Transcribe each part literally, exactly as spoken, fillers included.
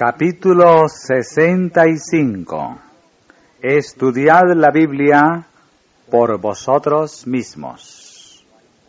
Capítulo sesenta y cinco. Estudiad la Biblia por vosotros mismos.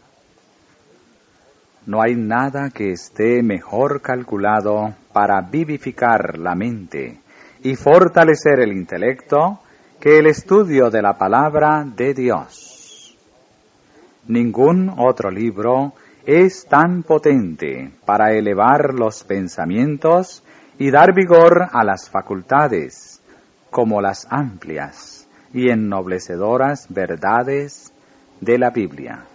No hay nada que esté mejor calculado para vivificar la mente y fortalecer el intelecto que el estudio de la palabra de Dios. Ningún otro libro es tan potente para elevar los pensamientos y dar vigor a las facultades, como las amplias y ennoblecedoras verdades de la Biblia.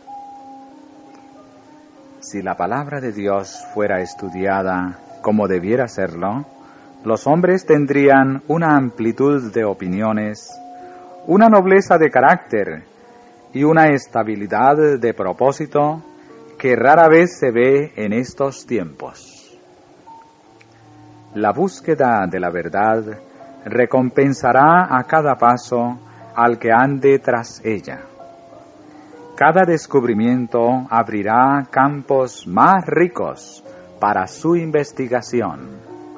Si la palabra de Dios fuera estudiada como debiera serlo, los hombres tendrían una amplitud de opiniones, una nobleza de carácter y una estabilidad de propósito que rara vez se ve en estos tiempos. La búsqueda de la verdad recompensará a cada paso al que ande tras ella. Cada descubrimiento abrirá campos más ricos para su investigación.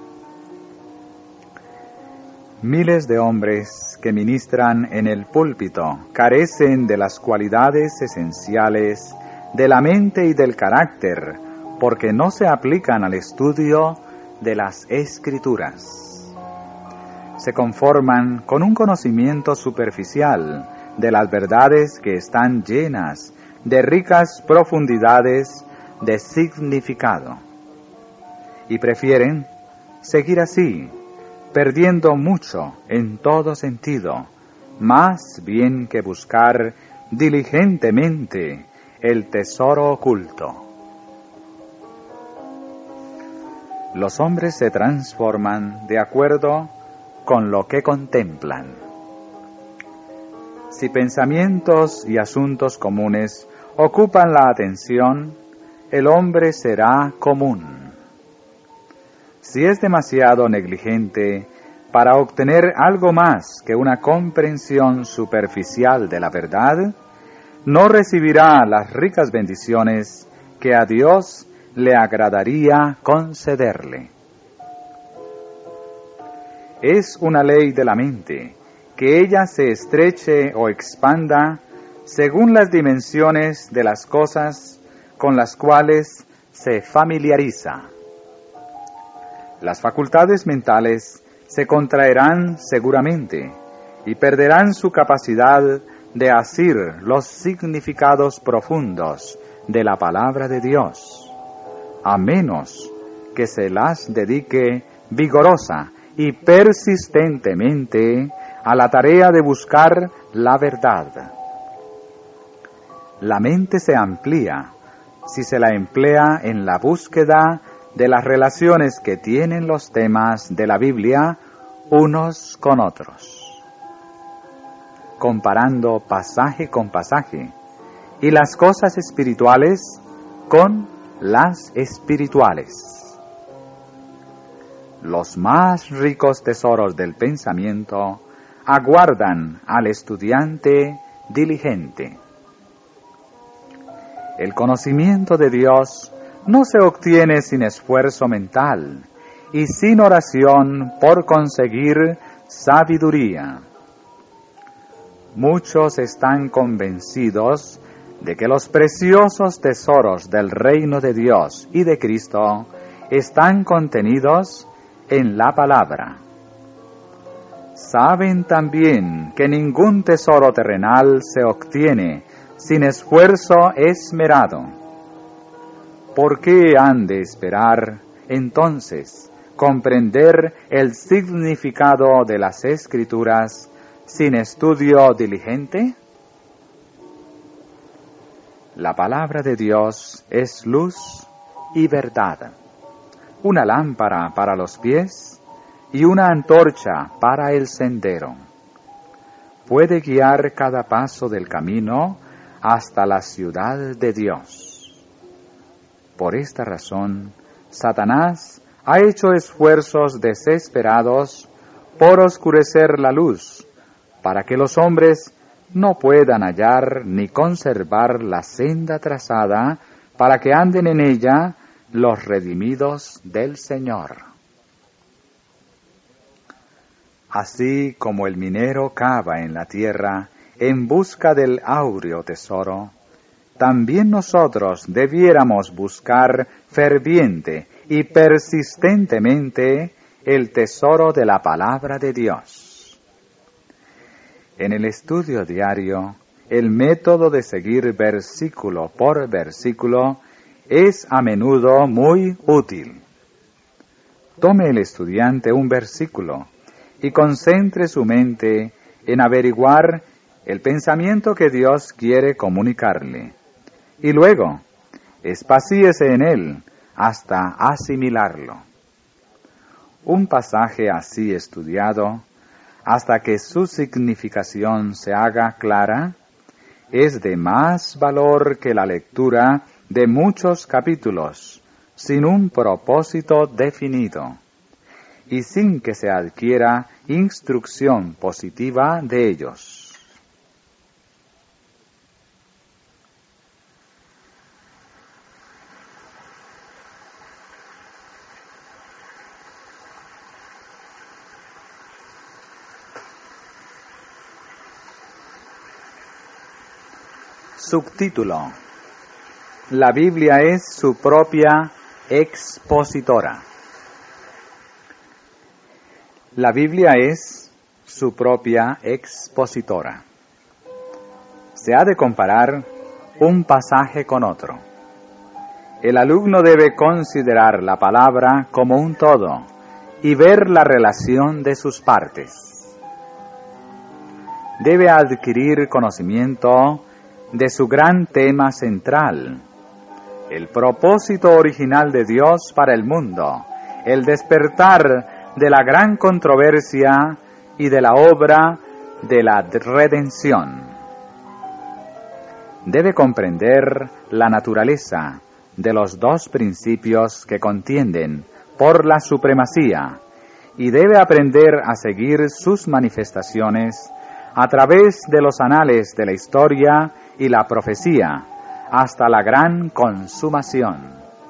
Miles de hombres que ministran en el púlpito carecen de las cualidades esenciales de la mente y del carácter porque no se aplican al estudio de las Escrituras. Se conforman con un conocimiento superficial de las verdades que están llenas de ricas profundidades de significado y prefieren seguir así, perdiendo mucho en todo sentido, más bien que buscar diligentemente el tesoro oculto. Los hombres se transforman de acuerdo con lo que contemplan. Si pensamientos y asuntos comunes ocupan la atención, el hombre será común. Si es demasiado negligente para obtener algo más que una comprensión superficial de la verdad, no recibirá las ricas bendiciones que a Dios le agradaría concederle. Es una ley de la mente que ella se estreche o expanda según las dimensiones de las cosas con las cuales se familiariza. Las facultades mentales se contraerán seguramente y perderán su capacidad de asir los significados profundos de la palabra de Dios, a menos que se las dedique vigorosa y persistentemente a la tarea de buscar la verdad. La mente se amplía si se la emplea en la búsqueda de las relaciones que tienen los temas de la Biblia unos con otros, comparando pasaje con pasaje y las cosas espirituales con las espirituales. Los más ricos tesoros del pensamiento aguardan al estudiante diligente. El conocimiento de Dios no se obtiene sin esfuerzo mental y sin oración por conseguir sabiduría. Muchos están convencidos de que los preciosos tesoros del reino de Dios y de Cristo están contenidos en la palabra. Saben también que ningún tesoro terrenal se obtiene sin esfuerzo esmerado. ¿Por qué han de esperar, entonces, comprender el significado de las Escrituras sin estudio diligente? La palabra de Dios es luz y verdad, una lámpara para los pies y una antorcha para el sendero. Puede guiar cada paso del camino hasta la ciudad de Dios. Por esta razón, Satanás ha hecho esfuerzos desesperados por oscurecer la luz, para que los hombres no puedan hallar ni conservar la senda trazada para que anden en ella los redimidos del Señor. Así como el minero cava en la tierra en busca del áureo tesoro, también nosotros debiéramos buscar ferviente y persistentemente el tesoro de la palabra de Dios. En el estudio diario, el método de seguir versículo por versículo es a menudo muy útil. Tome el estudiante un versículo y concentre su mente en averiguar el pensamiento que Dios quiere comunicarle, y luego espacíese en él hasta asimilarlo. Un pasaje así estudiado, hasta que su significación se haga clara, es de más valor que la lectura de muchos capítulos sin un propósito definido y sin que se adquiera instrucción positiva de ellos. Subtítulo: La Biblia es su propia expositora. La Biblia es su propia expositora. Se ha de comparar un pasaje con otro. El alumno debe considerar la palabra como un todo y ver la relación de sus partes. Debe adquirir conocimiento de su gran tema central, el propósito original de Dios para el mundo, el despertar de la gran controversia y de la obra de la redención. Debe comprender la naturaleza de los dos principios que contienden por la supremacía y debe aprender a seguir sus manifestaciones a través de los anales de la historia y la profecía, hasta la gran consumación.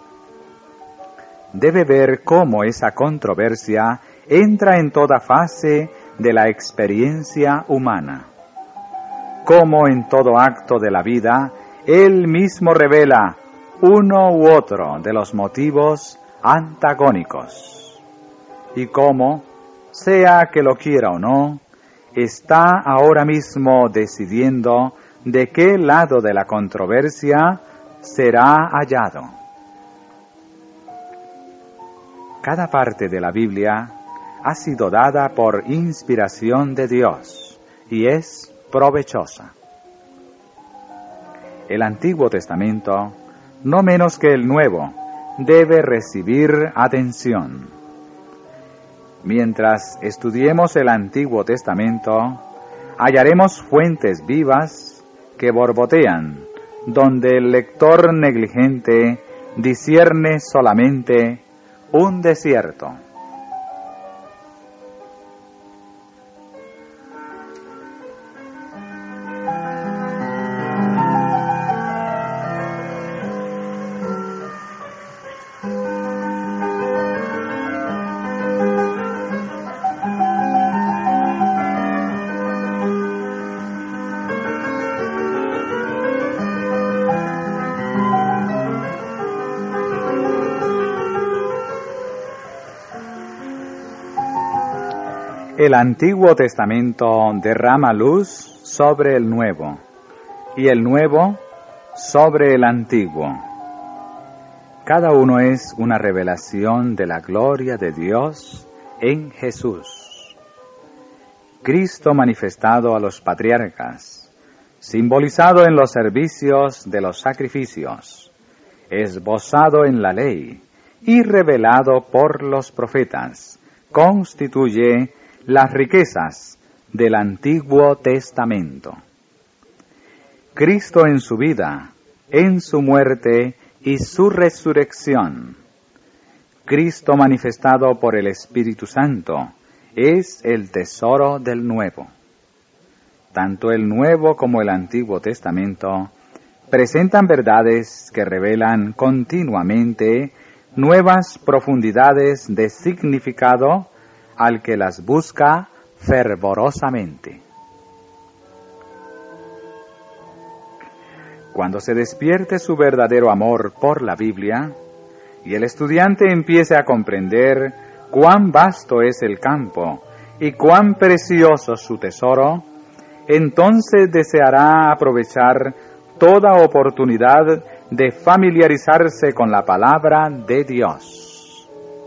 Debe ver cómo esa controversia entra en toda fase de la experiencia humana, cómo en todo acto de la vida Él mismo revela uno u otro de los motivos antagónicos, y cómo, sea que lo quiera o no, está ahora mismo decidiendo de qué lado de la controversia será hallado. Cada parte de la Biblia ha sido dada por inspiración de Dios y es provechosa. El Antiguo Testamento, no menos que el Nuevo, debe recibir atención. Mientras estudiemos el Antiguo Testamento, hallaremos fuentes vivas que borbotean, donde el lector negligente discierne solamente un desierto. El Antiguo Testamento derrama luz sobre el Nuevo, y el Nuevo sobre el Antiguo. Cada uno es una revelación de la gloria de Dios en Jesús. Cristo manifestado a los patriarcas, simbolizado en los servicios de los sacrificios, esbozado en la ley y revelado por los profetas, constituye las riquezas del Antiguo Testamento. Cristo en su vida, en su muerte y su resurrección. Cristo manifestado por el Espíritu Santo es el tesoro del Nuevo. Tanto el Nuevo como el Antiguo Testamento presentan verdades que revelan continuamente nuevas profundidades de significado al que las busca fervorosamente. Cuando se despierte su verdadero amor por la Biblia, y el estudiante empiece a comprender cuán vasto es el campo y cuán precioso su tesoro, entonces deseará aprovechar toda oportunidad de familiarizarse con la palabra de Dios.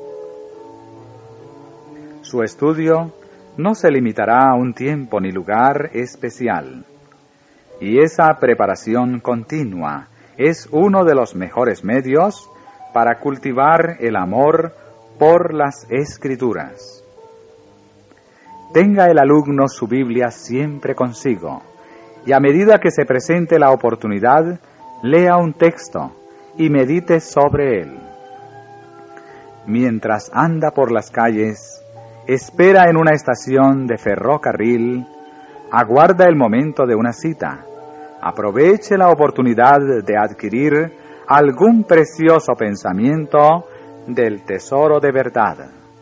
Su estudio no se limitará a un tiempo ni lugar especial, y esa preparación continua es uno de los mejores medios para cultivar el amor por las Escrituras. Tenga el alumno su Biblia siempre consigo, y a medida que se presente la oportunidad, lea un texto y medite sobre él. Mientras anda por las calles, espera en una estación de ferrocarril, aguarda el momento de una cita, aproveche la oportunidad de adquirir algún precioso pensamiento del tesoro de verdad.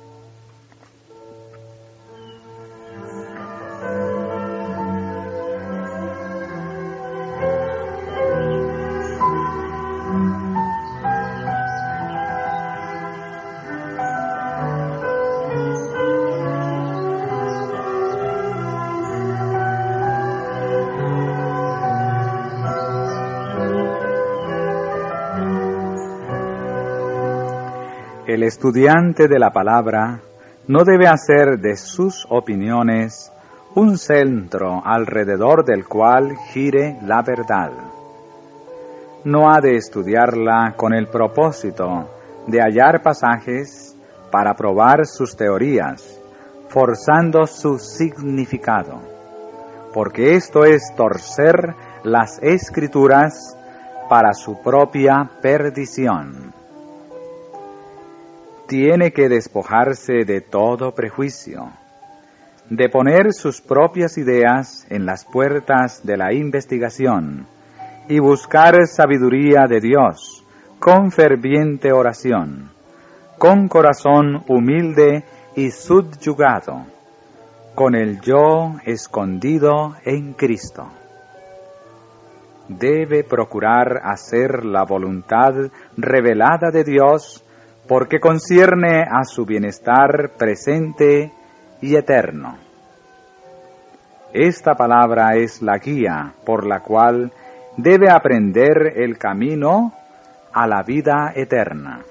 El estudiante de la palabra no debe hacer de sus opiniones un centro alrededor del cual gire la verdad. No ha de estudiarla con el propósito de hallar pasajes para probar sus teorías, forzando su significado, porque esto es torcer las Escrituras para su propia perdición. Tiene que despojarse de todo prejuicio, de poner sus propias ideas en las puertas de la investigación y buscar sabiduría de Dios con ferviente oración, con corazón humilde y subyugado, con el yo escondido en Cristo. Debe procurar hacer la voluntad revelada de Dios, porque concierne a su bienestar presente y eterno. Esta palabra es la guía por la cual debe aprender el camino a la vida eterna.